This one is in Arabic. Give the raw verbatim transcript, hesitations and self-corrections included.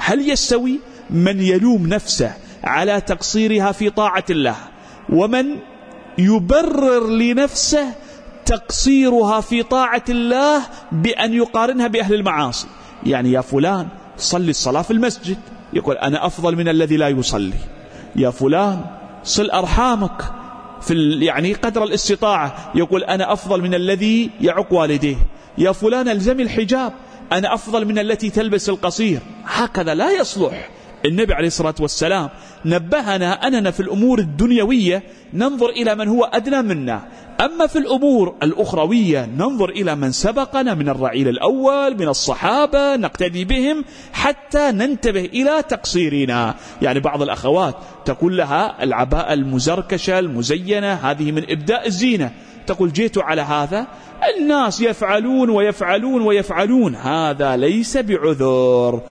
هل يستوي من يلوم نفسه على تقصيرها في طاعة الله ومن يبرر لنفسه تقصيرها في طاعة الله بأن يقارنها بأهل المعاصي؟ يعني يا فلان صلي الصلاة في المسجد، يقول أنا أفضل من الذي لا يصلي. يا فلان صل أرحامك في يعني قدر الاستطاعة، يقول أنا أفضل من الذي يعق والديه. يا فلان الزم الحجاب، أنا أفضل من التي تلبس القصير. هكذا لا يصلح. النبي عليه الصلاة والسلام نبهنا أننا في الأمور الدنيوية ننظر إلى من هو أدنى منا، أما في الأمور الأخروية ننظر إلى من سبقنا من الرعيل الأول من الصحابة نقتدي بهم حتى ننتبه إلى تقصيرنا. يعني بعض الأخوات تقول لها العباءة المزركشة المزينة هذه من إبداء الزينة، تقول جيت على هذا الناس يفعلون ويفعلون ويفعلون، هذا ليس بعذر.